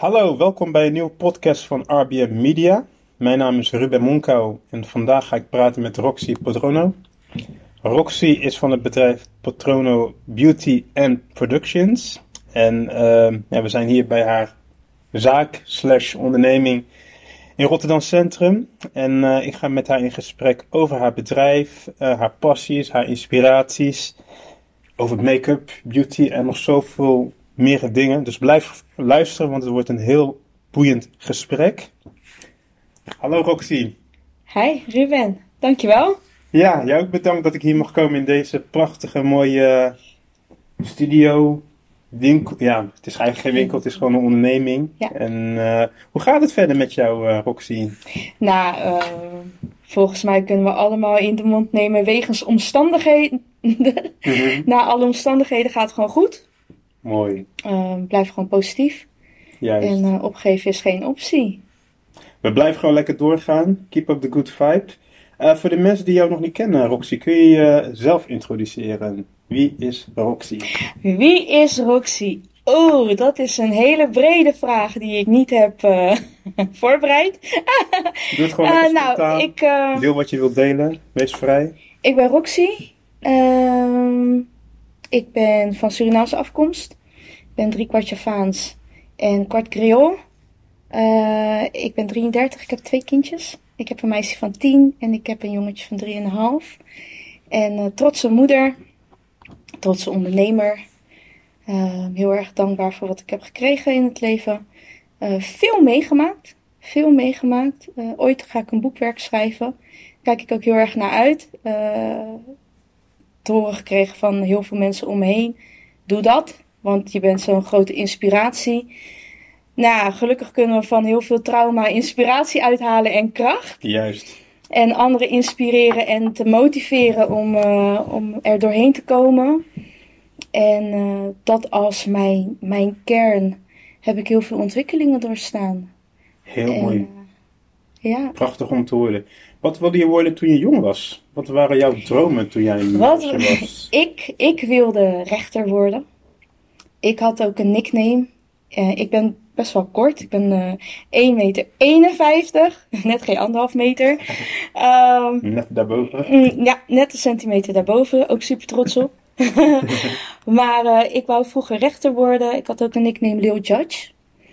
Hallo, welkom bij een nieuwe podcast van RBM Media. Mijn naam is Ruben Monkau en vandaag ga ik praten met Roxy Patrono. Roxy is van het bedrijf Patrono Beauty and Productions. En we zijn hier bij haar zaak/onderneming in Rotterdam Centrum. En ik ga met haar in gesprek over haar bedrijf, haar passies, haar inspiraties, over make-up, beauty en nog zoveel meer dingen. Dus blijf luisteren, want het wordt een heel boeiend gesprek. Hallo Roxy. Hi Ruben, dankjewel. Ja, jou ook bedankt dat ik hier mag komen in deze prachtige, mooie studio. Winkel. Ja, het is eigenlijk geen winkel, het is gewoon een onderneming. Ja. En hoe gaat het verder met jou, Roxy? Nou, volgens mij kunnen we allemaal in de mond nemen wegens omstandigheden. Na alle omstandigheden gaat het gewoon goed. Mooi. Blijf gewoon positief. Juist. En opgeven is geen optie. We blijven gewoon lekker doorgaan. Keep up the good vibe. Voor de mensen die jou nog niet kennen, Roxy, kun je jezelf introduceren? Wie is Roxy? Wie is Roxy? Oh, dat is een hele brede vraag die ik niet heb voorbereid. Doe het gewoon lekker spontaan. Deel wat je wilt delen. Wees vrij. Ik ben Roxy. Ik ben van Surinaamse afkomst. Ik ben 3/4 Javaans en kwart Creool. Ik ben 33, ik heb 2 kindjes. Ik heb een meisje van 10 en ik heb een jongetje van 3,5. En trotse moeder, trotse ondernemer. Heel erg dankbaar voor wat ik heb gekregen in het leven. Veel meegemaakt. Ooit ga ik een boekwerk schrijven. Kijk ik ook heel erg naar uit. Te horen gekregen van heel veel mensen om me heen. Doe dat, want je bent zo'n grote inspiratie. Nou, gelukkig kunnen we van heel veel trauma inspiratie uithalen en kracht. Juist. En anderen inspireren en te motiveren om er doorheen te komen. En dat als mijn kern heb ik heel veel ontwikkelingen doorstaan. Heel mooi. Ja. Prachtig om te horen. Wat wilde je worden toen je jong was? Wat waren jouw dromen toen jij een meisje was? Ik wilde rechter worden. Ik had ook een nickname. Ik ben best wel kort. Ik ben 1,51 meter. Net geen 1,5 meter. Net daarboven? Ja, net een centimeter daarboven. Ook super trots op. Maar ik wou vroeger rechter worden. Ik had ook een nickname Lil Judge.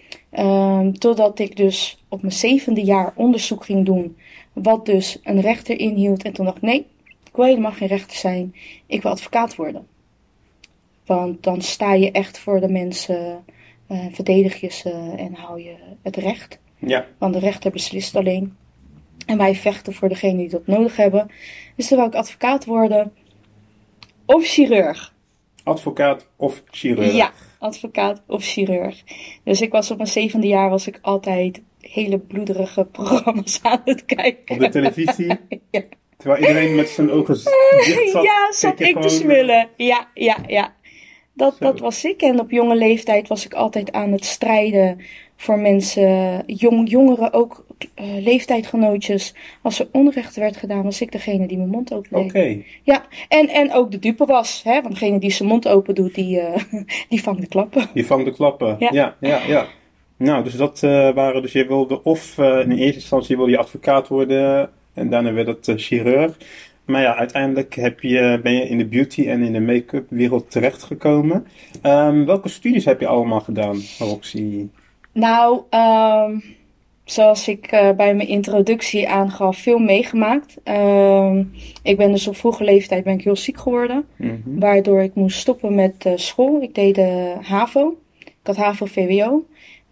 Totdat ik dus op mijn 7e jaar onderzoek ging doen. Wat dus een rechter inhield. En toen dacht ik, nee, ik wil helemaal geen rechter zijn. Ik wil advocaat worden. Want dan sta je echt voor de mensen, verdedig je ze en hou je het recht. Ja. Want de rechter beslist alleen. En wij vechten voor degenen die dat nodig hebben. Dus toen wou ik advocaat worden. Of chirurg. Advocaat of chirurg? Ja, advocaat of chirurg. Dus ik was op mijn 7e jaar was ik altijd hele bloederige programma's aan het kijken. Op de televisie? Ja. Terwijl iedereen met zijn ogen dicht zat. Ja, zat ik te smullen. Ja. Dat was ik. En op jonge leeftijd was ik altijd aan het strijden voor mensen, jongeren, ook leeftijdgenootjes. Als er onrecht werd gedaan, was ik degene die mijn mond open deed. Oké. Ja, en ook de dupe was. Hè? Want degene die zijn mond open doet, die vangt de klappen. Die vangt de klappen, ja. Nou, dus dat waren, dus je wilde of in eerste instantie wilde je advocaat worden en daarna werd het chirurg. Maar ja, uiteindelijk ben je in de beauty en in de make-up wereld terechtgekomen. Welke studies heb je allemaal gedaan, Roxy? Nou, zoals ik bij mijn introductie aangaf, veel meegemaakt. Ik ben dus op vroege leeftijd heel ziek geworden. Mm-hmm. Waardoor ik moest stoppen met school. Ik deed de HAVO. Ik had HAVO-VWO.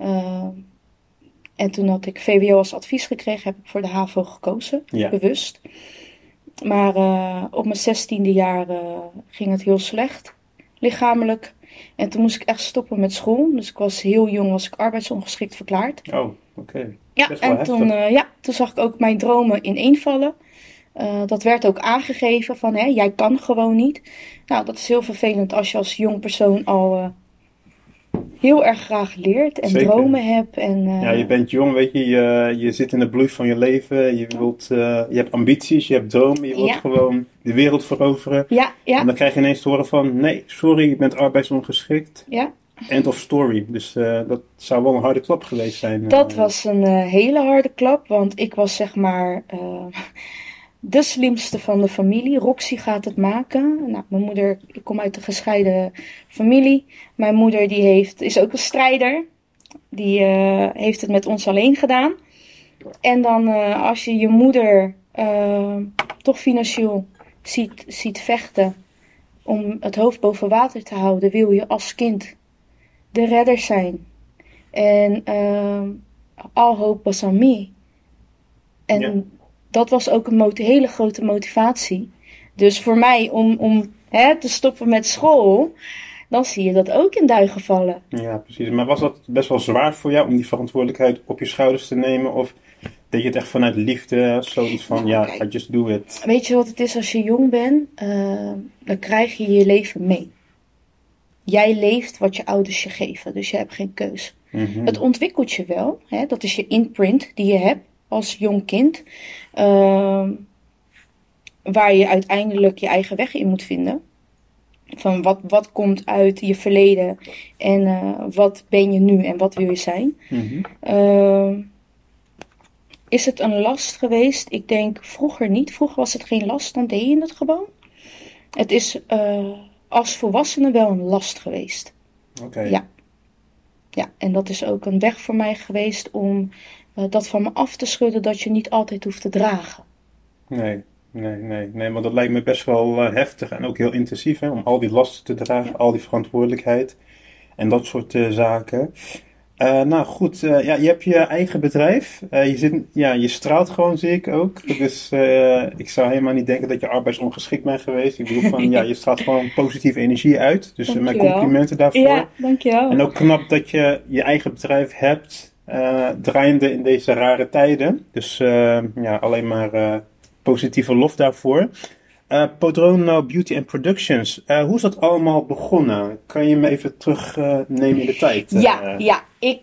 En toen had ik VWO als advies gekregen, heb ik voor de HAVO gekozen. Ja. Bewust. Maar op mijn 16e jaar ging het heel slecht. Lichamelijk. En toen moest ik echt stoppen met school. Dus ik was heel jong, was ik arbeidsongeschikt verklaard. Oh, oké. Ja, en toen zag ik ook mijn dromen ineenvallen. Dat werd ook aangegeven van, jij kan gewoon niet. Nou, dat is heel vervelend als je als jong persoon al heel erg graag leert en Zeker. dromen hebt. En, ja, je bent jong, weet je, je zit in de bloei van je leven. Je hebt ambities, je hebt dromen, je wilt gewoon de wereld veroveren. Ja. En dan krijg je ineens te horen van, nee, sorry, je bent arbeidsongeschikt. Ja. End of story. Dus dat zou wel een harde klap geweest zijn. Dat was een hele harde klap, want ik was zeg maar de slimste van de familie. Roxy gaat het maken. Nou, mijn moeder, ik kom uit een gescheiden familie. Mijn moeder is ook een strijder. Die heeft het met ons alleen gedaan. En dan als je je moeder toch financieel ziet vechten om het hoofd boven water te houden, wil je als kind de redder zijn. En all hope was on me. En dat was ook een hele grote motivatie. Dus voor mij om te stoppen met school, dan zie je dat ook in duigen vallen. Ja, precies. Maar was dat best wel zwaar voor jou om die verantwoordelijkheid op je schouders te nemen? Of deed je het echt vanuit liefde? Zoiets van, I just do it. Weet je wat het is als je jong bent? Dan krijg je je leven mee. Jij leeft wat je ouders je geven, dus je hebt geen keus. Mm-hmm. Het ontwikkelt je wel. Dat is je imprint die je hebt als jong kind. Waar je uiteindelijk je eigen weg in moet vinden. Van wat komt uit je verleden en wat ben je nu en wat wil je zijn. Mm-hmm. Is het een last geweest? Ik denk vroeger niet. Vroeger was het geen last, dan deed je het gewoon. Het is als volwassene wel een last geweest. Oké. Ja, en dat is ook een weg voor mij geweest om dat van me af te schudden dat je niet altijd hoeft te dragen. Nee, want dat lijkt me best wel heftig en ook heel intensief, hè, om al die lasten te dragen, al die verantwoordelijkheid en dat soort zaken. Nou goed, je hebt je eigen bedrijf. Je straalt gewoon, zie ik ook. Dus ik zou helemaal niet denken dat je arbeidsongeschikt bent geweest. Ik bedoel van, je straalt gewoon positieve energie uit. Dus mijn complimenten daarvoor. Ja, dankjewel. En ook knap dat je je eigen bedrijf hebt, draaiende in deze rare tijden. Dus alleen maar positieve lof daarvoor. Podrono Beauty and Productions. Hoe is dat allemaal begonnen? Kan je me even terugnemen in de tijd? Ja.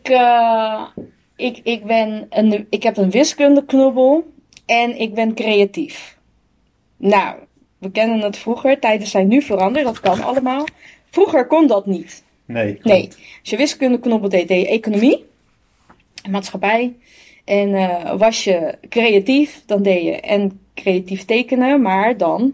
Ik heb een wiskundeknobbel en ik ben creatief. Nou, we kennen het vroeger. Tijden zijn nu veranderd. Dat kan allemaal. Vroeger kon dat niet. Nee. Als je wiskundeknobbel deed je economie, maatschappij. En was je creatief, dan deed je en creatief tekenen, maar dan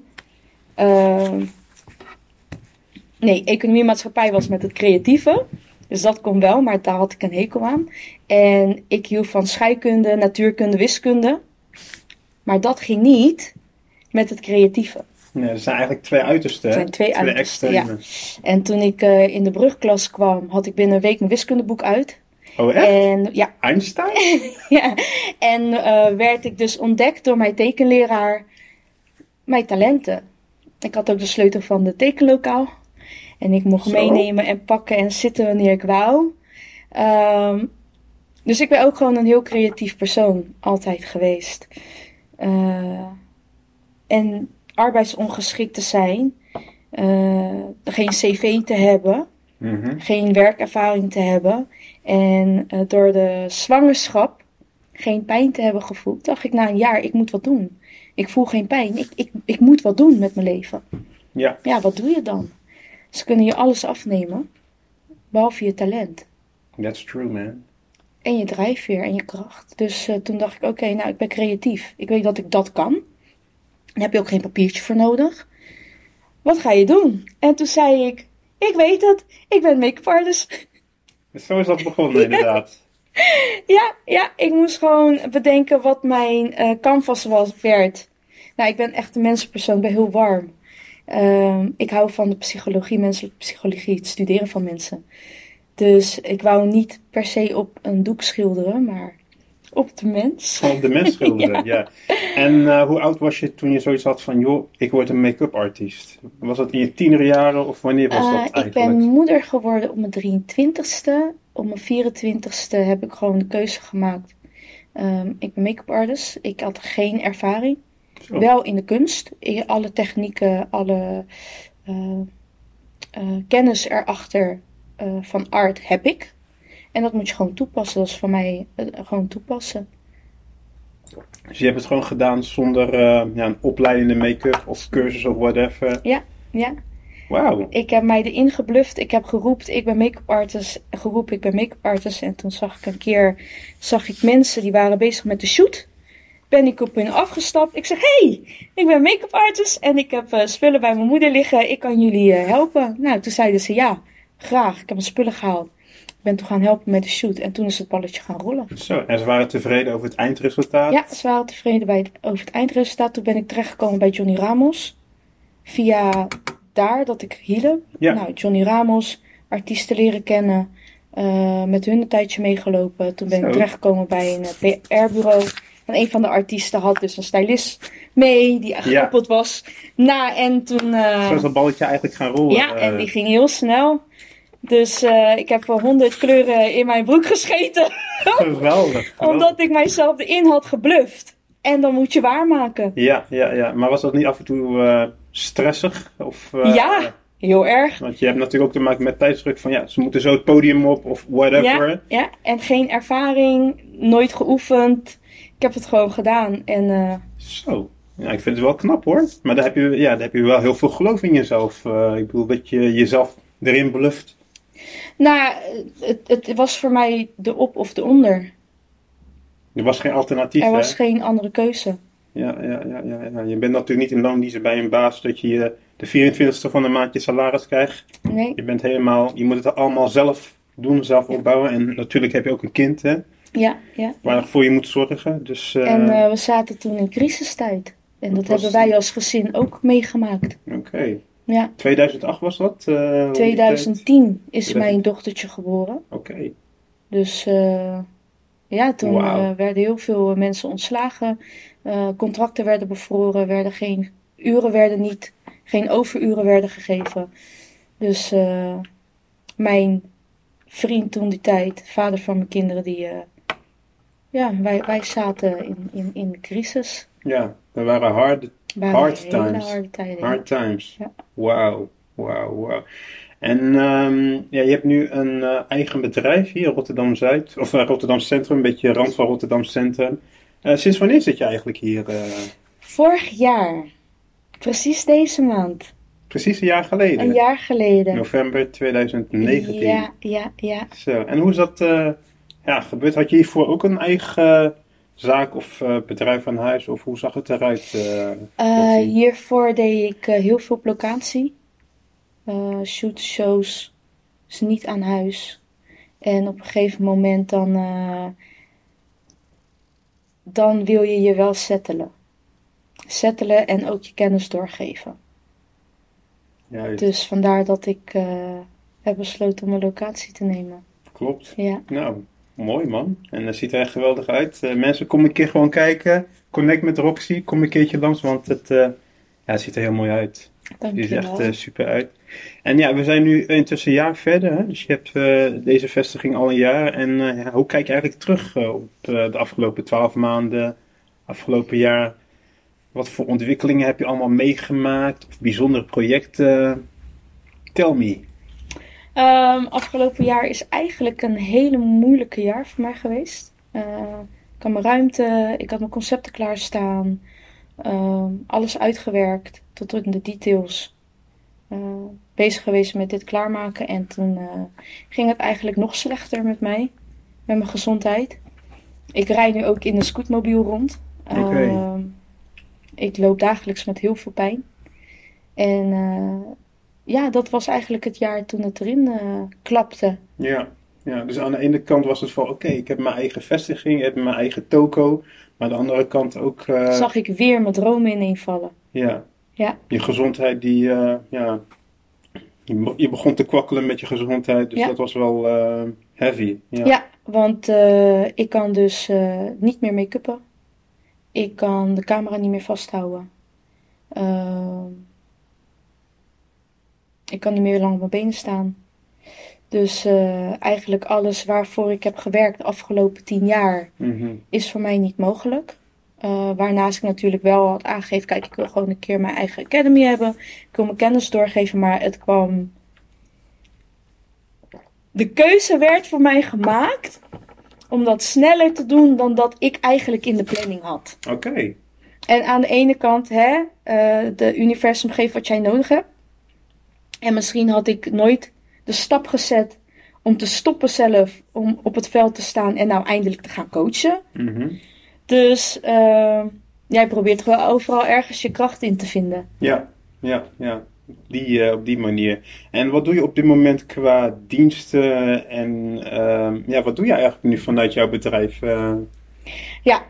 economie en maatschappij was met het creatieve. Dus dat kon wel, maar daar had ik een hekel aan. En ik hield van scheikunde, natuurkunde, wiskunde. Maar dat ging niet met het creatieve. Nee, dat zijn eigenlijk twee uitersten. Het zijn twee uitersten, ja. En toen ik in de brugklas kwam, had ik binnen een week mijn wiskundeboek uit. Oh, echt? En, ja. Einstein? Ja. En werd ik dus ontdekt door mijn tekenleraar, mijn talenten. Ik had ook de sleutel van de tekenlokaal. En ik mocht meenemen en pakken en zitten wanneer ik wou. Dus ik ben ook gewoon een heel creatief persoon altijd geweest. En arbeidsongeschikt te zijn. Geen cv te hebben. Mm-hmm. Geen werkervaring te hebben. En door de zwangerschap geen pijn te hebben gevoeld. Dacht ik na een jaar, ik moet wat doen. Ik voel geen pijn. Ik moet wat doen met mijn leven. Ja. Ja, wat doe je dan? Ze kunnen je alles afnemen. Behalve je talent. That's true, man. En je drijfveer en je kracht. Dus toen dacht ik, oké, ik ben creatief. Ik weet dat ik dat kan. Daar heb je ook geen papiertje voor nodig. Wat ga je doen? En toen zei ik weet het. Ik ben make-up artist. Dus zo is dat begonnen, inderdaad. Ja, ik moest gewoon bedenken wat mijn canvas werd. Nou, ik ben echt een mensenpersoon. Ik ben heel warm. Ik hou van de psychologie, menselijke psychologie, het studeren van mensen. Dus ik wou niet per se op een doek schilderen, maar op de mens. Op de mens schilderen, ja. En hoe oud was je toen je zoiets had van, joh, ik word een make-up artiest? Was dat in je tienerjaren of wanneer was dat eigenlijk? Ik ben moeder geworden op mijn 23ste. Op mijn 24ste heb ik gewoon de keuze gemaakt. Ik ben make-up artist. Ik had geen ervaring. Zo. Wel in de kunst. Alle technieken, alle kennis erachter van art heb ik. En dat moet je gewoon toepassen. Dat is voor mij gewoon toepassen. Dus je hebt het gewoon gedaan zonder een opleidende make-up of cursus of whatever? Ja. Wauw. Ik heb mij erin gebluft. Ik heb geroepen, ik ben make-up artist. Geroepen, ik ben make-up artist. En toen zag ik een keer, mensen die waren bezig met de shoot. Ben ik op hun afgestapt. Ik zeg, hey, ik ben make-up artist. En ik heb spullen bij mijn moeder liggen. Ik kan jullie helpen. Nou, toen zeiden ze, ja, graag. Ik heb mijn spullen gehaald. Ik ben toen gaan helpen met de shoot. En toen is het balletje gaan rollen. Zo, en ze waren tevreden over het eindresultaat? Ja, ze waren tevreden over het eindresultaat. Toen ben ik terechtgekomen bij Johnny Ramos. Via daar dat ik hielp. Ja. Nou, Johnny Ramos, artiesten leren kennen. Met hun een tijdje meegelopen. Toen ben ik terechtgekomen bij een PR-bureau. En een van de artiesten had dus een stylist mee. Die gekoppeld was. En toen... Zo is dat balletje eigenlijk gaan rollen. Ja, en die ging heel snel. Dus ik heb wel 100 kleuren in mijn broek gescheten. Geweldig. Omdat ik mijzelf erin had gebluft. En dan moet je waarmaken. Ja. Maar was dat niet af en toe stressig? Of, ja, heel erg. Want je hebt natuurlijk ook te maken met tijdsdruk van ja, ze moeten zo het podium op of whatever. Ja, en geen ervaring, nooit geoefend. Ik heb het gewoon gedaan. En, Zo, ja, ik vind het wel knap hoor. Maar daar heb je wel heel veel geloof in jezelf. Ik bedoel dat je jezelf erin bluft. Nou, het was voor mij de op of de onder. Er was geen alternatief, Er was geen andere keuze. Ja. Je bent natuurlijk niet in loondienst bij een baas dat je de 24e van de maand je salaris krijgt. Nee. Je moet het allemaal zelf doen, zelf opbouwen. En natuurlijk heb je ook een kind, hè? Ja. Waarvoor je moet zorgen. Dus, En we zaten toen in crisistijd. En dat hebben wij als gezin ook meegemaakt. Oké. Ja. 2008 was dat? 2010 is mijn dochtertje geboren. Oké. Dus toen werden heel veel mensen ontslagen. Contracten werden bevroren. Geen overuren werden gegeven. Dus mijn vriend toen die tijd, vader van mijn kinderen, wij zaten in de crisis. Ja, er waren hard times. Harde tijden. Hard times. Ja. Wauw. En je hebt nu een eigen bedrijf hier, Rotterdam-Zuid, of Rotterdam Centrum, een beetje rand van Rotterdam Centrum. Sinds wanneer zit je eigenlijk hier? Vorig jaar. Precies deze maand. Precies een jaar geleden? Een jaar geleden. November 2019. Ja. Zo, en hoe is dat gebeurd? Had je hiervoor ook een eigen zaak of bedrijf aan huis? Of hoe zag het eruit? Hiervoor deed ik heel veel op locatie. Shoots, shows. Dus niet aan huis. En op een gegeven moment dan wil je je wel settelen. Settelen en ook je kennis doorgeven. Juist. Dus vandaar dat ik heb besloten om een locatie te nemen. Klopt. Ja. Nou, mooi man. En dat ziet er echt geweldig uit. Mensen, kom een keer gewoon kijken. Connect met Roxy. Kom een keertje langs, want het ziet er heel mooi uit. Dank Het je ziet er wel. echt super uit. En ja, we zijn nu intussen een jaar verder. Hè? Dus je hebt deze vestiging al een jaar. En hoe kijk je eigenlijk terug op de afgelopen 12 maanden, afgelopen jaar? Wat voor ontwikkelingen heb je allemaal meegemaakt? Of bijzondere projecten? Tell me. Afgelopen jaar is eigenlijk een hele moeilijke jaar voor mij geweest. Ik had mijn ruimte, ik had mijn concepten klaarstaan. Alles uitgewerkt tot in de details. Bezig geweest met dit klaarmaken. En toen ging het eigenlijk nog slechter met mij. Met mijn gezondheid. Ik rijd nu ook in een scootmobiel rond. Oké. Ik loop dagelijks met heel veel pijn. En dat was eigenlijk het jaar toen het erin klapte. Ja, dus aan de ene kant was het van oké, ik heb mijn eigen vestiging, ik heb mijn eigen toko. Maar aan de andere kant ook... Zag ik weer mijn dromen ineenvallen. Ja. Ja. Je gezondheid die... Je begon te kwakkelen met je gezondheid, dus dat was wel heavy. Ja, want ik kan dus niet meer make-uppen. Ik kan de camera niet meer vasthouden. Ik kan niet meer lang op mijn benen staan. Dus eigenlijk alles waarvoor ik heb gewerkt de afgelopen 10 jaar is voor mij niet mogelijk. Waarnaast ik natuurlijk wel had aangegeven, kijk, ik wil gewoon een keer mijn eigen academy hebben. Ik wil mijn kennis doorgeven, maar het kwam... De keuze werd voor mij gemaakt om dat sneller te doen dan dat ik eigenlijk in de planning had. Oké. En aan de ene kant, de universum geeft wat jij nodig hebt. En misschien had ik nooit de stap gezet om te stoppen zelf, om op het veld te staan en nou eindelijk te gaan coachen. Mhm. Dus jij probeert gewoon overal ergens je kracht in te vinden. Ja. Op die manier. En wat doe je op dit moment qua diensten en wat doe je eigenlijk nu vanuit jouw bedrijf? Ja,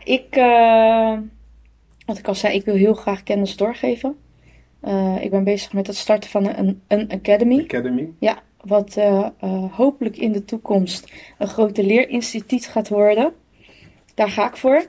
wat ik al zei, ik wil heel graag kennis doorgeven. Ik ben bezig met het starten van een academy. Academy? Ja, wat hopelijk in de toekomst een grote leerinstituut gaat worden. Daar ga ik voor.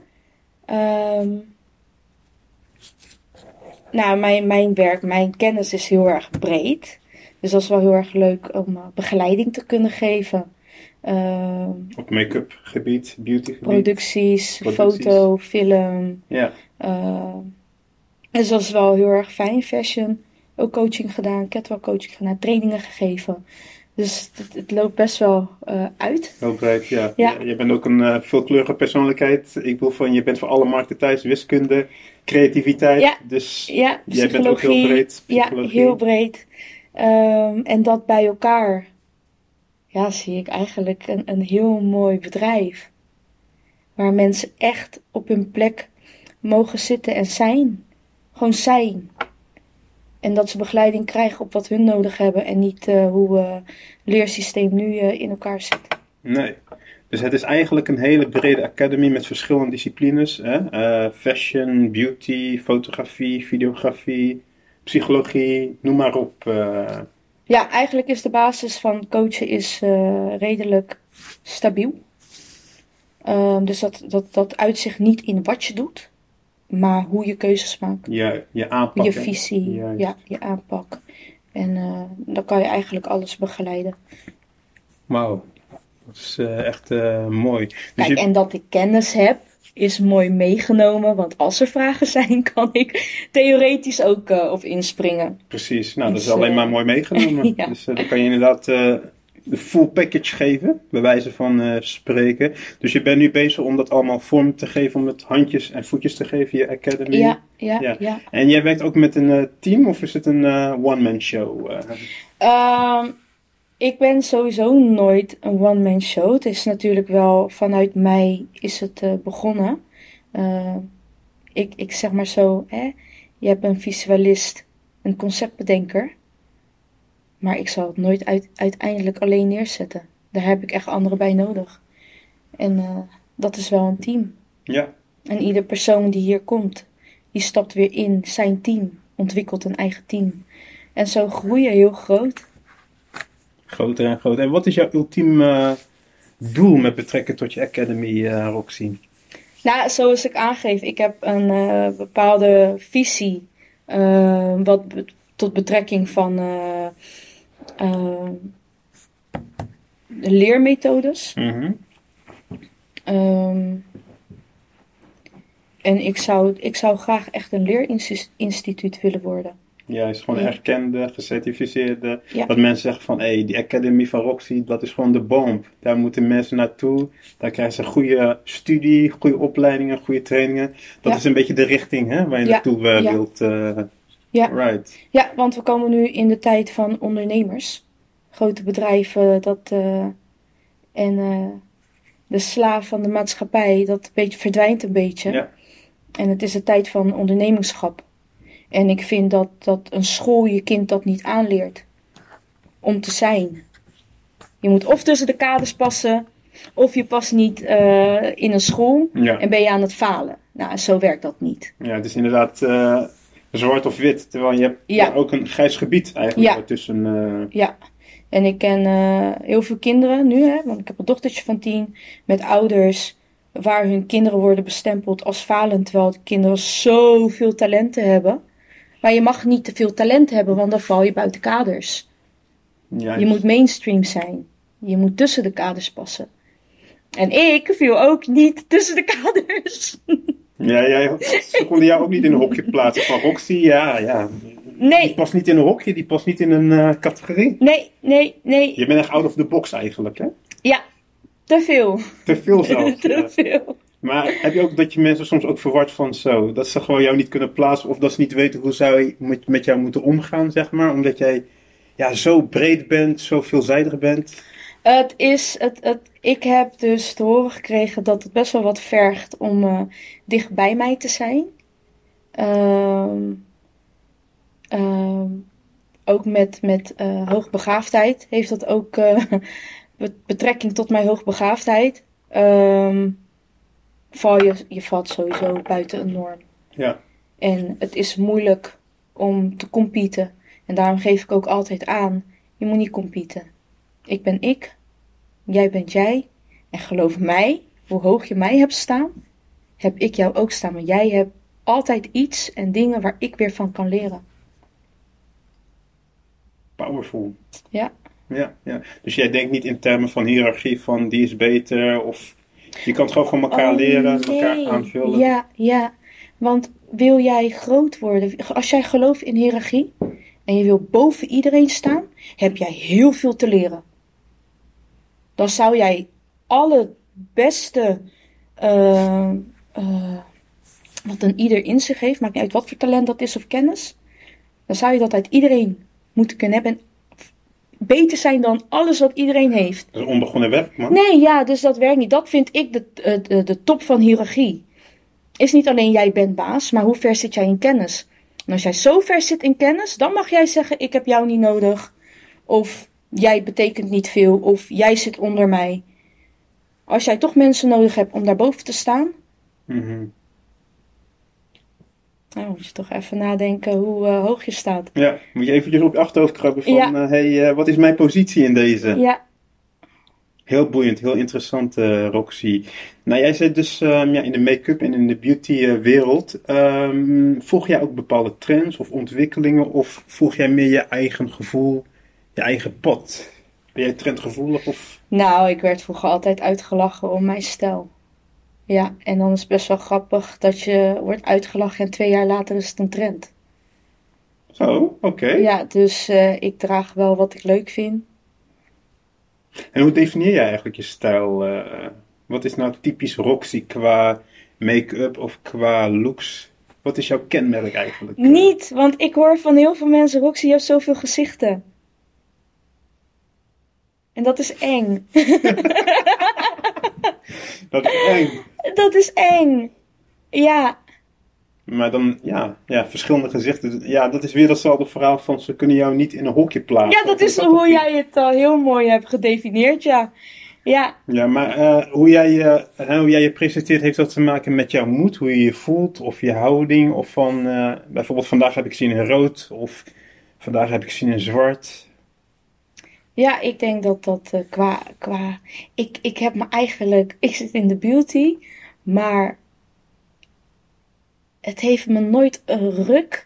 Nou, mijn werk, mijn kennis is heel erg breed. Dus dat is wel heel erg leuk om begeleiding te kunnen geven. Op make-up gebied, beauty gebied? Producties, foto, film. Ja. Dus dat is wel heel erg fijn. Fashion, ook coaching gedaan, catwalk coaching gedaan, trainingen gegeven. Dus het loopt best wel uit. Heel breed, ja. Je bent ook een veelkleurige persoonlijkheid. Ik bedoel je bent voor alle markten thuis, wiskunde, creativiteit. Ja, dus ja, jij bent ook heel breed. Ja, heel breed. En dat bij elkaar, ja, zie ik eigenlijk een heel mooi bedrijf. Waar mensen echt op hun plek mogen zitten en zijn. Gewoon zijn. En dat ze begeleiding krijgen op wat hun nodig hebben. En niet hoe het leersysteem nu in elkaar zit. Nee. Dus het is eigenlijk een hele brede academy met verschillende disciplines. Hè? Fashion, beauty, fotografie, videografie, psychologie, noem maar op. Ja, eigenlijk is de basis van coachen is redelijk stabiel. Dus dat uitzicht niet in wat je doet. Maar hoe je keuzes maakt. Je aanpak. Je visie, ja, je aanpak. En dan kan je eigenlijk alles begeleiden. Wauw, dat is echt mooi. Dus kijk, en dat ik kennis heb, is mooi meegenomen. Want als er vragen zijn, kan ik theoretisch ook op inspringen. Precies, nou dat is alleen maar mooi meegenomen. Ja. Dus dan kan je inderdaad de full package geven, bij wijze van spreken. Dus je bent nu bezig om dat allemaal vorm te geven, om het handjes en voetjes te geven, je academy. Ja. En jij werkt ook met een team of is het een one-man show? Ik ben sowieso nooit een one-man show. Het is natuurlijk wel vanuit mij is het begonnen. Ik zeg maar zo, je hebt een visualist, een conceptbedenker. Maar ik zal het nooit uiteindelijk alleen neerzetten. Daar heb ik echt anderen bij nodig. En dat is wel een team. Ja. En ieder persoon die hier komt, die stapt weer in zijn team. Ontwikkelt een eigen team. En zo groei je heel groot. Groter en groter. En wat is jouw ultieme doel met betrekking tot je academy, Roxy? Nou, zoals ik aangeef, ik heb een bepaalde visie. Wat tot betrekking van de leermethodes. Mm-hmm. En ik zou graag echt een leerinstituut willen worden. Ja, is gewoon erkende, gecertificeerde. Ja. Dat mensen zeggen van, die academy van Roxy, dat is gewoon de bomb. Daar moeten mensen naartoe. Daar krijgen ze goede studie, goede opleidingen, goede trainingen. Dat is een beetje de richting waar je naartoe wilt. Ja. Right. Ja, want we komen nu in de tijd van ondernemers. Grote bedrijven, de slaaf van de maatschappij, dat verdwijnt een beetje. Ja. En het is de tijd van ondernemingschap. En ik vind dat een school je kind dat niet aanleert. Om te zijn. Je moet of tussen de kaders passen, of je past niet in een school en ben je aan het falen. Nou, zo werkt dat niet. Ja, het is inderdaad zwart of wit. Terwijl je hebt ook een grijs gebied eigenlijk tussen. Ja, en ik ken heel veel kinderen nu, want ik heb een dochtertje van 10 met ouders waar hun kinderen worden bestempeld als falend, terwijl de kinderen zoveel talenten hebben. Maar je mag niet te veel talent hebben, want dan val je buiten kaders. Ja, je moet mainstream zijn. Je moet tussen de kaders passen. En ik viel ook niet tussen de kaders. Ja, ze konden jou ook niet in een hokje plaatsen van Roxy. Ja. Nee. Die past niet in een hokje, die past niet in een categorie. Nee. Je bent echt out of the box eigenlijk, hè? Ja, te veel. Te veel zelfs. Te veel. Maar heb je ook dat je mensen soms ook verward van zo, dat ze gewoon jou niet kunnen plaatsen of dat ze niet weten hoe zij met jou moeten omgaan, zeg maar, omdat jij ja, zo breed bent, zo veelzijdig bent. Ik heb dus te horen gekregen dat het best wel wat vergt om dicht bij mij te zijn. Ehm, ehm, Ook met hoogbegaafdheid heeft dat ook betrekking tot mijn hoogbegaafdheid. Je valt sowieso buiten een norm. Ja. En het is moeilijk om te competen. En daarom geef ik ook altijd aan, je moet niet competen. Ik ben ik, jij bent jij. En geloof mij, hoe hoog je mij hebt staan, heb ik jou ook staan. Maar jij hebt altijd iets en dingen waar ik weer van kan leren. Powerful. Ja. Ja, ja. Dus jij denkt niet in termen van hiërarchie, van die is beter, of je kan het gewoon van elkaar leren, elkaar aanvullen. Ja, ja. Want wil jij groot worden, als jij gelooft in hiërarchie en je wil boven iedereen staan, heb jij heel veel te leren. Dan zou jij alle beste, wat een ieder in zich heeft, maakt niet uit wat voor talent dat is of kennis, dan zou je dat uit iedereen moeten kunnen hebben en beter zijn dan alles wat iedereen heeft. Dat is onbegonnen werk, man. Nee, ja, dus dat werkt niet. Dat vind ik de top van hiërarchie. Is niet alleen jij bent baas, maar hoe ver zit jij in kennis? En als jij zo ver zit in kennis, dan mag jij zeggen, ik heb jou niet nodig. Of jij betekent niet veel, of jij zit onder mij. Als jij toch mensen nodig hebt om daarboven te staan, nou moet je toch even nadenken hoe hoog je staat. Ja, moet je eventjes op je achterhoofd krabben van, Ja. Wat is mijn positie in deze? Ja, Heel boeiend, heel interessant, Roxy. Nou, jij zit dus in de make-up en in de beauty wereld. Volg jij ook bepaalde trends of ontwikkelingen, of volg jij meer je eigen gevoel, je eigen pad? Ben jij trendgevoelig of... nou, ik werd vroeger altijd uitgelachen om mijn stijl. Ja, en dan is het best wel grappig dat je wordt uitgelachen en 2 jaar later is het een trend. Zo, oké. Ja, dus ik draag wel wat ik leuk vind. En hoe definieer jij eigenlijk je stijl? Wat is nou typisch Roxy qua make-up of qua looks? Wat is jouw kenmerk eigenlijk? Niet, want ik hoor van heel veel mensen, Roxy, je hebt zoveel gezichten. En dat is eng. Dat is eng. Dat is eng. Ja, Maar dan, ja, verschillende gezichten. Ja, dat is weer datzelfde verhaal van ze kunnen jou niet in een hokje plaatsen. ja, dat is hoe jij het al heel mooi hebt gedefinieerd, ja. Ja, Ja, maar hoe jij je presenteert, heeft dat te maken met jouw moed, hoe je je voelt, of je houding, of van, bijvoorbeeld vandaag heb ik gezien in rood, of vandaag heb ik gezien in zwart. ja, ik denk dat ik heb me eigenlijk, ik zit in de beauty, maar het heeft me nooit een ruk.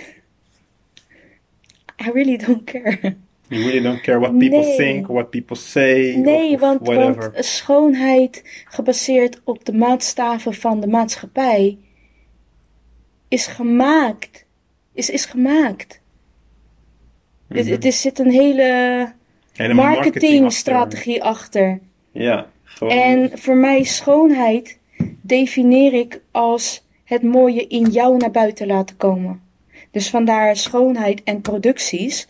I really don't care. You really don't care what people Nee. think, what people say, Nee, of want whatever. schoonheid gebaseerd op de maatstaven van de maatschappij is gemaakt. Is gemaakt. Er zit een hele marketingstrategie achter. Ja, gewoon. En voor mij schoonheid definieer ik als het mooie in jou naar buiten laten komen. Dus vandaar schoonheid en producties.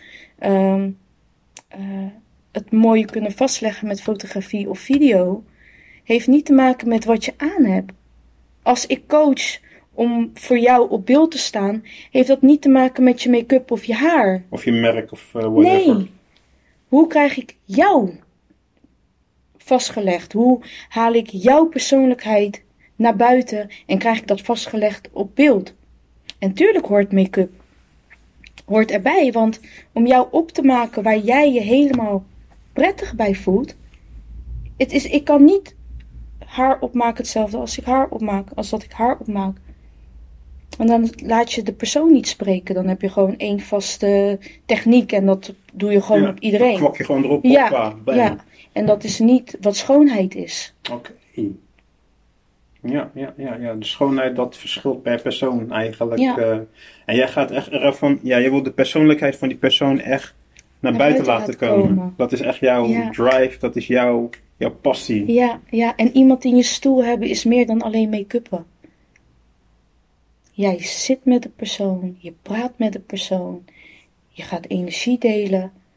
Het mooie kunnen vastleggen met fotografie of video heeft niet te maken met wat je aan hebt. Als ik coach om voor jou op beeld te staan, heeft dat niet te maken met je make-up of je haar. Of je merk of whatever. Nee. Hoe krijg ik jou vastgelegd? Hoe haal ik jouw persoonlijkheid naar buiten en krijg ik dat vastgelegd op beeld? En tuurlijk hoort make-up hoort erbij, want om jou op te maken waar jij je helemaal prettig bij voelt, ik kan niet haar opmaken hetzelfde als ik haar opmaak, als dat ik haar opmaak. En dan laat je de persoon niet spreken, dan heb je gewoon één vaste techniek en dat doe je gewoon op iedereen. Dan kwak je gewoon erop, Ja, hoppa, bam. ja, en dat is niet wat schoonheid is. Oké. Ja. De schoonheid, dat verschilt per persoon eigenlijk. Ja. En jij gaat echt ervan, ja, je wil de persoonlijkheid van die persoon echt naar buiten laten komen. Dat is echt jouw drive, dat is jouw passie. Ja, en iemand in je stoel hebben is meer dan alleen make-uppen. Jij zit met de persoon, je praat met de persoon, je gaat energie delen.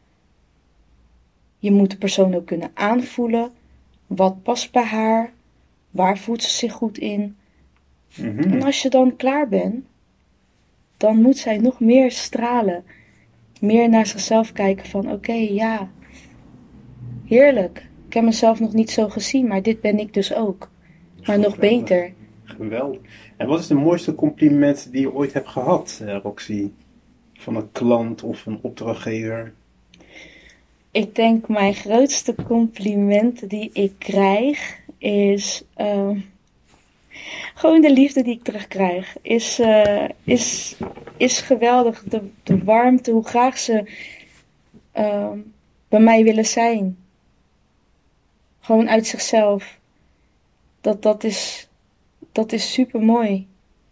Je moet de persoon ook kunnen aanvoelen. Wat past bij haar? Waar voelt ze zich goed in? En als je dan klaar bent, dan moet zij nog meer stralen. Meer naar zichzelf kijken van oké, ja, heerlijk. Ik heb mezelf nog niet zo gezien, maar dit ben ik dus ook. Maar nog beter. Geweldig. En wat is de mooiste compliment die je ooit hebt gehad, Roxy? Van een klant of een opdrachtgever? Ik denk mijn grootste compliment die ik krijg is gewoon de liefde die ik terugkrijg. Is geweldig. De warmte, hoe graag ze bij mij willen zijn. Gewoon uit zichzelf. Dat is super mooi.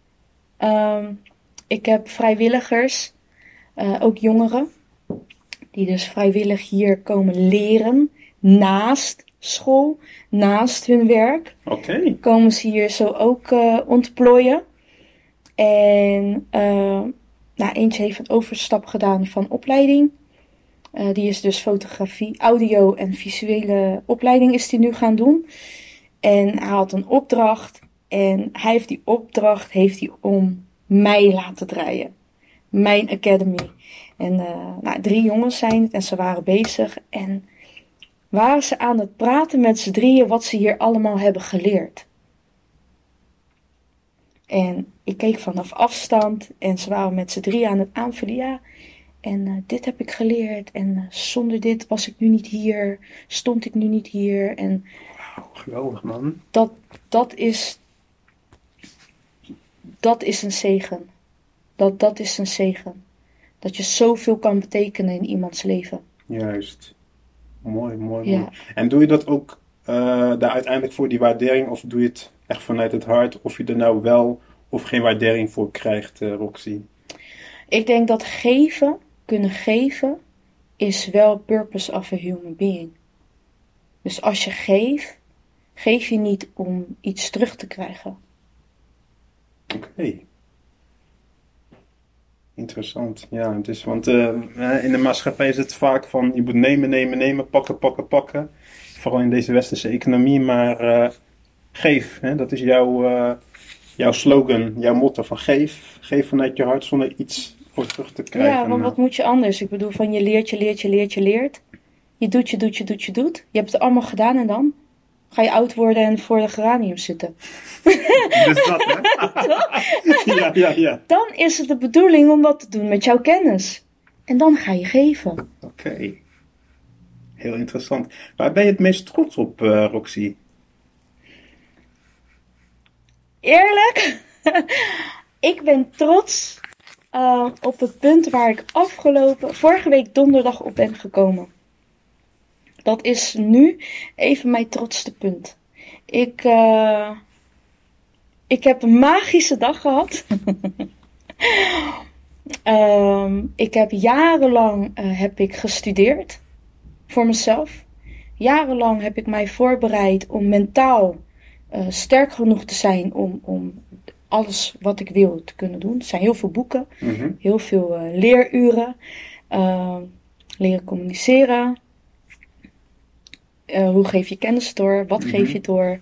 Ik heb vrijwilligers, ook jongeren, die dus vrijwillig hier komen leren, naast school, naast hun werk. Oké. Komen ze hier zo ook ontplooien. En eentje heeft een overstap gedaan van opleiding. Die is dus fotografie, audio en visuele opleiding is die nu gaan doen. En hij had een opdracht. En hij heeft die opdracht om mij laten draaien. Mijn academy. En 3 jongens zijn het en ze waren bezig. En waren ze aan het praten met z'n drieën wat ze hier allemaal hebben geleerd. En ik keek vanaf afstand en ze waren met z'n drieën aan het aanvullen. Ja, en dit heb ik geleerd. En zonder dit was ik nu niet hier. Stond ik nu niet hier. En geweldig, man. Dat is een zegen. Dat is een zegen. Dat je zoveel kan betekenen in iemands leven. Juist. Mooi. Ja. En doe je dat ook daar uiteindelijk voor die waardering? Of doe je het echt vanuit het hart? Of je er nou wel of geen waardering voor krijgt, Roxy? Ik denk dat kunnen geven, is wel purpose of a human being. Dus als je geef je niet om iets terug te krijgen. Oké. Interessant. Ja, dus, want in de maatschappij is het vaak van je moet nemen, pakken. Vooral in deze westerse economie, maar geef. Hè? Dat is jouw slogan, jouw motto van geef. Geef vanuit je hart zonder iets voor terug te krijgen. Ja, want wat moet je anders? Ik bedoel, van je leert. Je doet. Je hebt het allemaal gedaan en dan ga je oud worden en voor de geranium zitten. Dus dat, hè? Ja. Dan is het de bedoeling om wat te doen met jouw kennis. En dan ga je geven. Oké. Heel interessant. Waar ben je het meest trots op, Roxy? Eerlijk? Ik ben trots op het punt waar ik vorige week donderdag op ben gekomen. Dat is nu even mijn trotste punt. Ik heb een magische dag gehad. Ik heb jarenlang heb ik gestudeerd voor mezelf. Jarenlang heb ik mij voorbereid om mentaal sterk genoeg te zijn om alles wat ik wil te kunnen doen. Er zijn heel veel boeken, heel veel leeruren, leren communiceren. Hoe geef je kennis door? Wat geef je door?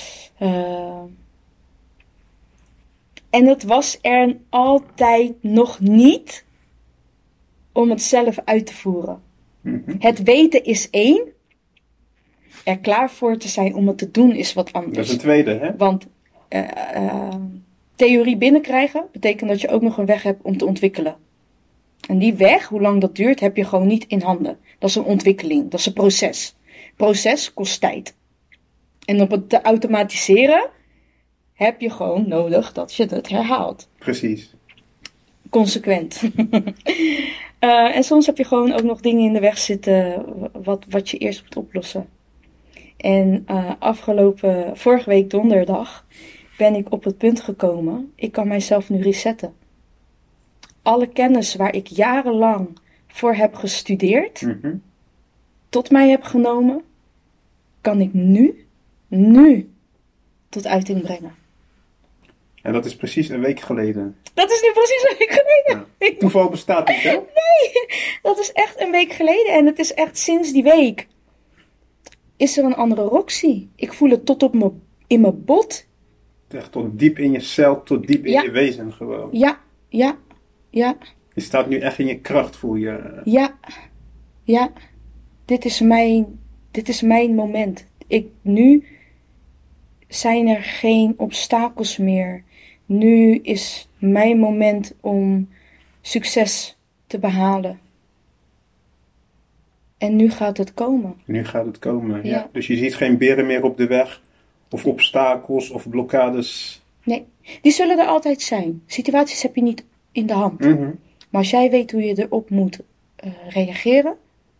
En het was er altijd nog niet om het zelf uit te voeren. Het weten is één. Er klaar voor te zijn om het te doen is wat anders. Dat is een tweede, hè? Want theorie binnenkrijgen betekent dat je ook nog een weg hebt om te ontwikkelen. En die weg, hoe lang dat duurt, heb je gewoon niet in handen. Dat is een ontwikkeling, dat is een proces. Proces kost tijd. En om het te automatiseren heb je gewoon nodig dat je het herhaalt. Precies. Consequent. En soms heb je gewoon ook nog dingen in de weg zitten wat je eerst moet oplossen. En vorige week donderdag ben ik op het punt gekomen. Ik kan mijzelf nu resetten. Alle kennis waar ik jarenlang voor heb gestudeerd, tot mij heb genomen, kan ik nu tot uiting brengen. En dat is precies een week geleden. Dat is nu precies een week geleden. Ja. Toeval bestaat niet, hè? Dat is echt een week geleden. En het is echt sinds die week. Is er een andere Roxy? Ik voel het tot in mijn bot. Echt tot diep in je cel, tot diep in Ja. je wezen gewoon. Ja, ja, ja, Je staat nu echt in je kracht, voel je. ja, ja. Dit is mijn moment. Nu zijn er geen obstakels meer. Nu is mijn moment om succes te behalen. En nu gaat het komen. Nu gaat het komen. Ja. Ja. Dus je ziet geen beren meer op de weg. Of obstakels of blokkades. Nee, die zullen er altijd zijn. Situaties heb je niet in de hand. Mhm. Maar als jij weet hoe je erop moet reageren,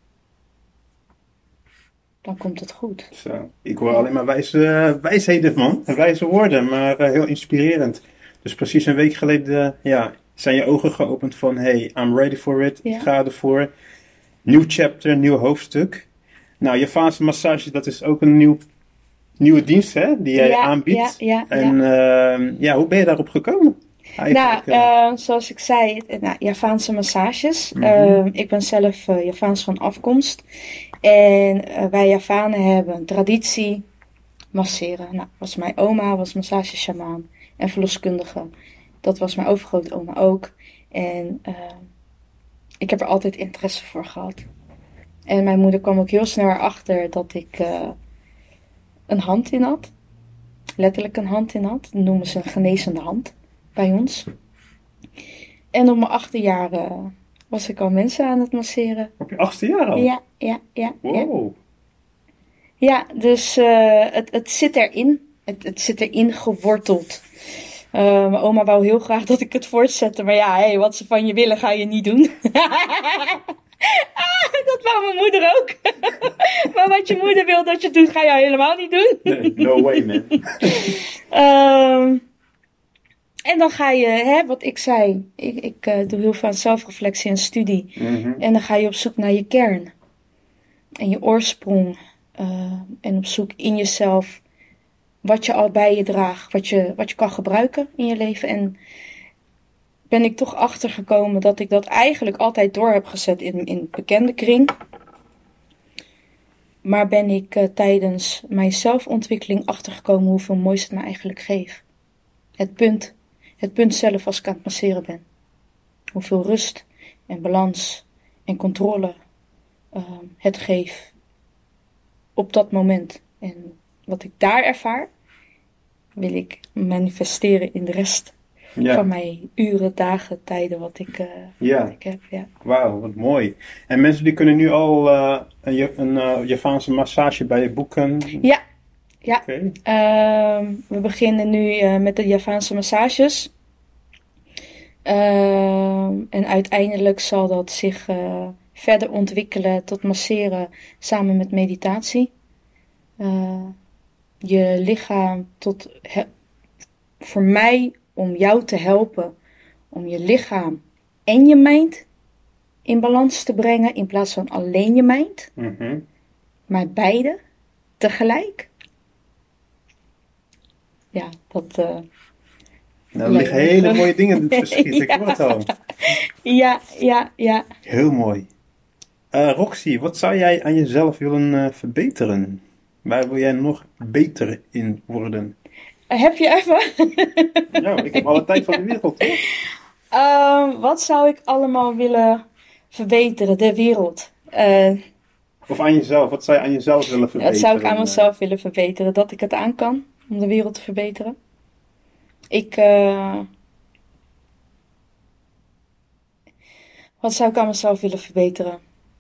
dan komt het goed. Zo. Ik hoor alleen maar wijsheden van. Wijze woorden, maar heel inspirerend. Dus precies een week geleden zijn je ogen geopend van... Hey, I'm ready for it. Ja. Ik ga ervoor. Nieuw chapter, nieuw hoofdstuk. Nou, Javaanse massage, dat is ook een nieuwe dienst, hè? Die jij aanbiedt. Ja. En hoe ben je daarop gekomen? Zoals ik zei, Javaanse massages. Ik ben zelf Javaans van afkomst. En wij Javanen hebben een traditie masseren. Nou, was mijn oma, was massage-shamaan en verloskundige. Dat was mijn overgrootoma ook. En ik heb er altijd interesse voor gehad. En mijn moeder kwam ook heel snel erachter dat ik een hand in had. Letterlijk een hand in had. Dat noemen ze een genezende hand bij ons. En op mijn 8e jaar was ik al mensen aan het masseren. Op je 8e jaar al? Ja. Wow. Ja, dus het zit erin. Het zit erin geworteld. Mijn oma wou heel graag dat ik het voortzette. Maar ja, wat ze van je willen ga je niet doen. Dat wou mijn moeder ook. Maar wat je moeder wil dat je doet, ga je helemaal niet doen. Nee, no way, man. En dan ga je, wat ik zei, ik doe heel veel aan zelfreflectie en studie. Mhm. En dan ga je op zoek naar je kern. En je oorsprong. En op zoek in jezelf wat je al bij je draagt. Wat je kan gebruiken in je leven. En ben ik toch achtergekomen dat ik dat eigenlijk altijd door heb gezet in bekende kring. Maar ben ik tijdens mijn zelfontwikkeling achtergekomen hoeveel moois het me eigenlijk geeft. Het punt zelf als ik aan het masseren ben. Hoeveel rust en balans en controle het geeft op dat moment. En wat ik daar ervaar, wil ik manifesteren in de rest van mijn uren, dagen, tijden wat ik heb. Ja. Wauw, wat mooi. En mensen die kunnen nu al een Javaanse massage bij je boeken? Ja. Okay. We beginnen nu met de Javaanse massages. En uiteindelijk zal dat zich verder ontwikkelen tot masseren samen met meditatie. Je lichaam voor mij om jou te helpen om je lichaam en je mind in balans te brengen in plaats van alleen je mind. Mm-hmm. Maar beide tegelijk. Ja, dat... Nou, er liggen hele mooie dingen in het verschiet, ik hoor het al. Ja. Heel mooi. Roxy, wat zou jij aan jezelf willen verbeteren? Waar wil jij nog beter in worden? Heb je even? Nou, ik heb alle tijd van de wereld, hoor. Wat zou ik allemaal willen verbeteren? De wereld. Of aan jezelf, wat zou je aan jezelf willen verbeteren? Dat zou ik aan mezelf willen verbeteren. Dat ik het aan kan om de wereld te verbeteren. Wat zou ik aan mezelf willen verbeteren?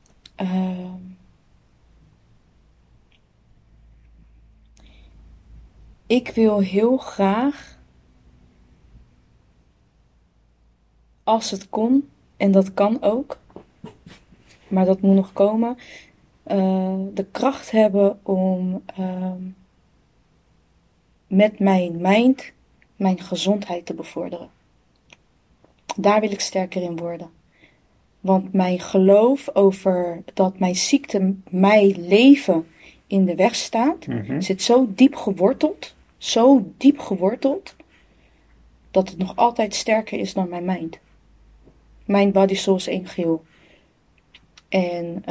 Ik wil heel graag, als het kon, en dat kan ook, maar dat moet nog komen, de kracht hebben om met mijn mind mijn gezondheid te bevorderen. Daar wil ik sterker in worden. Want mijn geloof over dat mijn ziekte mijn leven in de weg staat, zit zo diep geworteld. dat het nog altijd sterker is dan mijn mind. Mind, body, soul is één geheel. En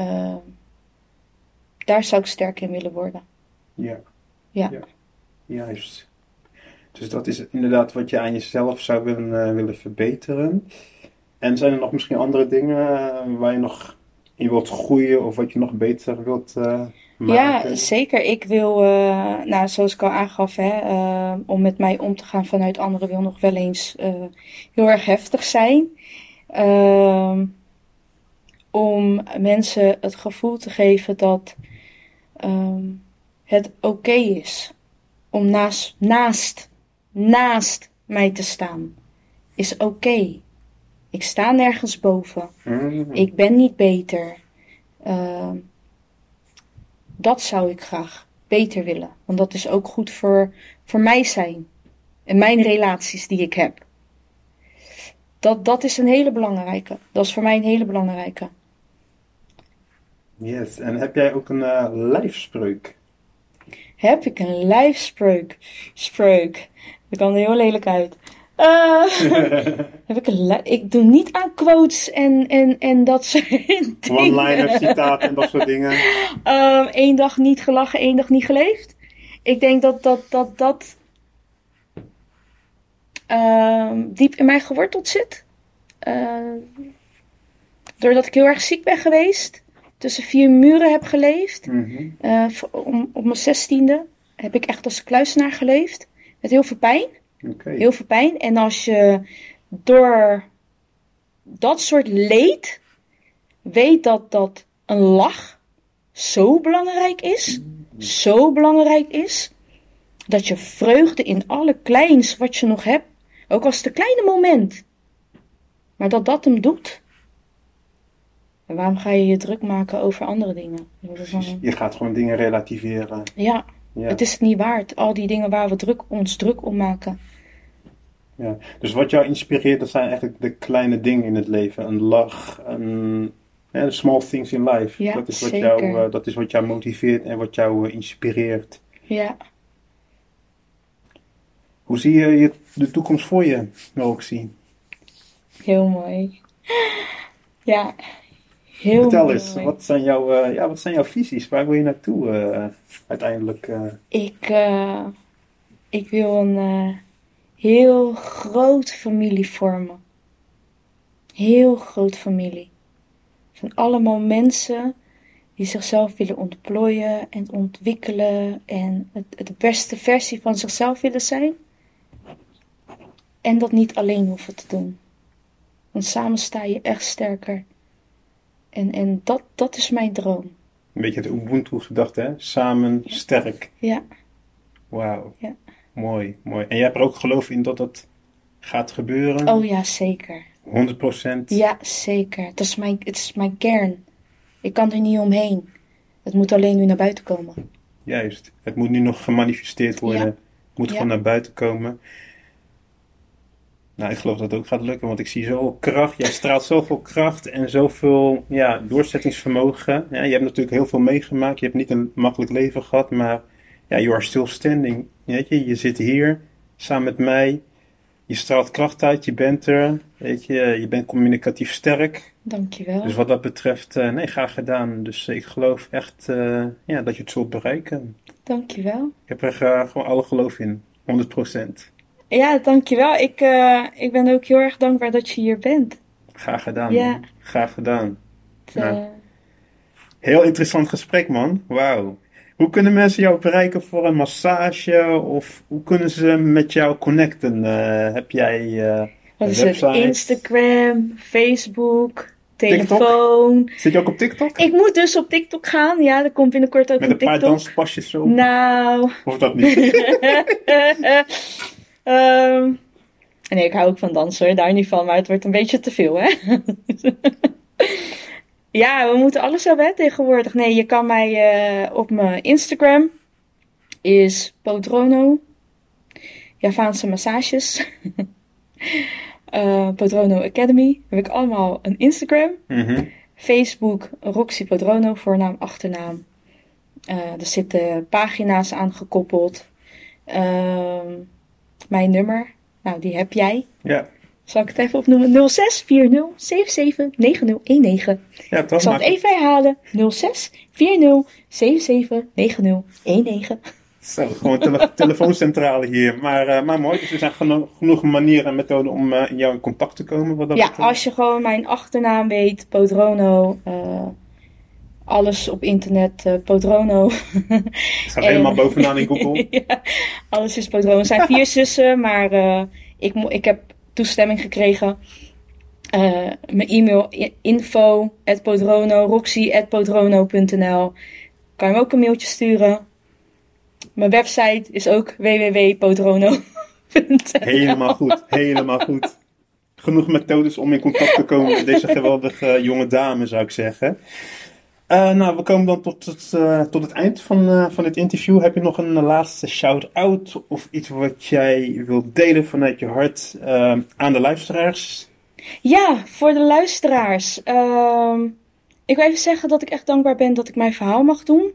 daar zou ik sterk in willen worden. Ja. Ja. Ja. Juist. Dus dat is inderdaad wat je aan jezelf zou willen verbeteren. En zijn er nog misschien andere dingen waar je nog in wilt groeien of wat je nog beter wilt Ja, maken? zeker. Ik wil, zoals ik al aangaf, om met mij om te gaan vanuit anderen wil nog wel eens heel erg heftig zijn. Om mensen het gevoel te geven dat het oké is om naast mij te staan. Is oké. Ik sta nergens boven. Ik ben niet beter. Dat zou ik graag beter willen. Want dat is ook goed voor mij zijn. En mijn relaties die ik heb. Dat is een hele belangrijke. Dat is voor mij een hele belangrijke. Yes, en heb jij ook een lijfspreuk? Heb ik een lijfspreuk? Dat kwam er heel lelijk uit. Ik doe niet aan quotes en dat soort dingen. One-liner, citaten en dat soort dingen. 1 dag niet gelachen, 1 dag niet geleefd. Ik denk dat diep in mij geworteld zit. Doordat ik heel erg ziek ben geweest. Tussen 4 muren heb geleefd. Op mijn 16e heb ik echt als kluisenaar geleefd. Met heel veel pijn. Okay. Heel veel pijn. En als je door dat soort leed weet dat een lach zo belangrijk is. Zo belangrijk is. Dat je vreugde in alle kleins wat je nog hebt. Ook als het een kleine moment. Maar dat hem doet. En waarom ga je je druk maken over andere dingen? Precies. Je gaat gewoon dingen relativeren. Ja, het is het niet waard. Al die dingen waar we ons druk om maken. Ja. Dus wat jou inspireert, dat zijn eigenlijk de kleine dingen in het leven. Een lach, de small things in life. Ja, dat is wat jou motiveert en wat jou inspireert. Ja. Hoe zie je de toekomst voor je, Roxy? Heel mooi. Ja, heel Vertel mooi. eens, wat zijn jouw visies? Waar wil je naartoe uiteindelijk? Ik wil een heel groot familie vormen. Heel groot familie. Van allemaal mensen die zichzelf willen ontplooien en ontwikkelen en de beste versie van zichzelf willen zijn. En dat niet alleen hoeven te doen. Want samen sta je echt sterker. En dat is mijn droom. Een beetje het Ubuntu-gedachte, hè? Samen sterk. Ja. Wauw. Ja. Mooi, mooi. En jij hebt er ook geloof in dat dat gaat gebeuren? Oh ja, zeker. 100%? Ja, zeker. Het is mijn kern. Ik kan er niet omheen. Het moet alleen nu naar buiten komen. Juist. Het moet nu nog gemanifesteerd worden. Ja. Het moet gewoon naar buiten komen. Nou, ik geloof dat het ook gaat lukken, want ik zie zoveel kracht. Jij straalt zoveel kracht en zoveel doorzettingsvermogen. Ja, je hebt natuurlijk heel veel meegemaakt. Je hebt niet een makkelijk leven gehad, maar you are still standing. Weet je, je zit hier samen met mij. Je straalt kracht uit, je bent er. Weet je bent communicatief sterk. Dankjewel. Dus wat dat betreft, graag gedaan. Dus ik geloof echt dat je het zult bereiken. Dankjewel. Ik heb er gewoon alle geloof in. 100%. Ja, dankjewel. Ik ben ook heel erg dankbaar dat je hier bent. Graag gedaan, Ja. man. Graag gedaan. Heel interessant gesprek, man. Wauw. Hoe kunnen mensen jou bereiken voor een massage? Of hoe kunnen ze met jou connecten? Heb jij Wat een is website? het? Instagram, Facebook, telefoon. Zit je ook op TikTok? Ik moet dus op TikTok gaan. Ja, er komt binnenkort ook Met een een paar TikTok. danspasjes zo? Nou. Of dat niet? Nee, ik hou ook van dansen hoor, daar niet van, maar het wordt een beetje te veel, hè? Ja, we moeten alles hebben hè, tegenwoordig. Nee, je kan mij op mijn Instagram is Podrono Javaanse massages. Podrono Academy. Heb ik allemaal een Instagram. Facebook Roxy Podrono, voornaam, achternaam. Er zitten pagina's aan gekoppeld. Mijn nummer. Nou, die heb jij. Ja. Zal ik het even opnoemen? 06 40 77 90 19. Ja, toch? Ik zal het even herhalen. 06 40 77 90 19. Zo, gewoon telefooncentrale hier. Maar mooi, dus er zijn genoeg manieren en methoden om in jou in contact te komen. Wat dat Ja, betreft. als je gewoon mijn achternaam weet, Podrono, alles op internet, Podrono. Het staat helemaal bovenaan in Google. Ja, alles is Podrono. Er zijn 4 zussen, maar ik heb toestemming gekregen. Mijn e-mail info@podrono, roxy@podrono.nl. Kan je me ook een mailtje sturen. Mijn website is ook www.podrono.nl. Helemaal goed, helemaal goed. Genoeg methodes om in contact te komen met deze geweldige jonge dame, zou ik zeggen. Nou, we komen dan tot het eind van dit interview. Heb je nog een laatste shout-out of iets wat jij wilt delen vanuit je hart aan de luisteraars? Ja, voor de luisteraars. Ik wil even zeggen dat ik echt dankbaar ben dat ik mijn verhaal mag doen.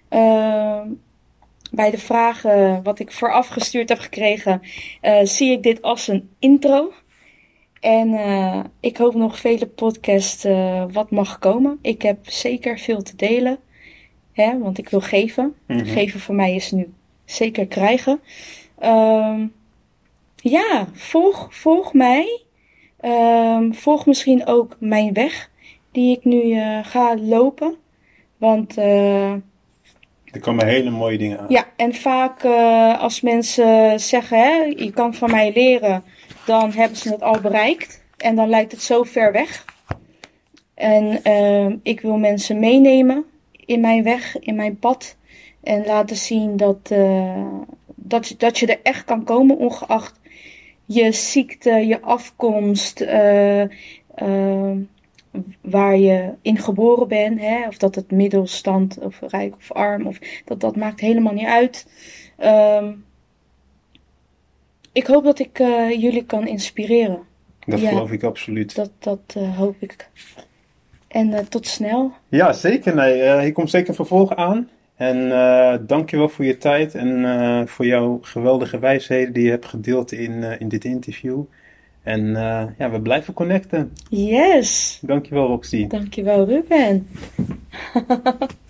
Bij de vragen wat ik vooraf gestuurd heb gekregen, zie ik dit als een intro. En ik hoop nog vele podcasts wat mag komen. Ik heb zeker veel te delen. Hè, want ik wil geven. Mhm. Geven voor mij is nu zeker krijgen. Ja, volg mij. Volg misschien ook mijn weg die ik nu ga lopen. Want Er komen hele mooie dingen aan. ja, en vaak als mensen zeggen, hè, je kan van mij leren, dan hebben ze het al bereikt. En dan lijkt het zo ver weg. En ik wil mensen meenemen in mijn weg, in mijn pad. En laten zien dat je er echt kan komen, ongeacht je ziekte, je afkomst, waar je in geboren bent. Hè? Of dat het middelstand of rijk of arm, of dat maakt helemaal niet uit. Ik hoop dat ik jullie kan inspireren. Dat Ja. geloof ik absoluut. Dat hoop ik. En tot snel. Ja, zeker. Nee, hier komt zeker vervolg aan. En dankjewel voor je tijd en voor jouw geweldige wijsheden die je hebt gedeeld in dit interview. En ja, we blijven connecten. Yes. Dankjewel, Roxy. Dankjewel, Ruben.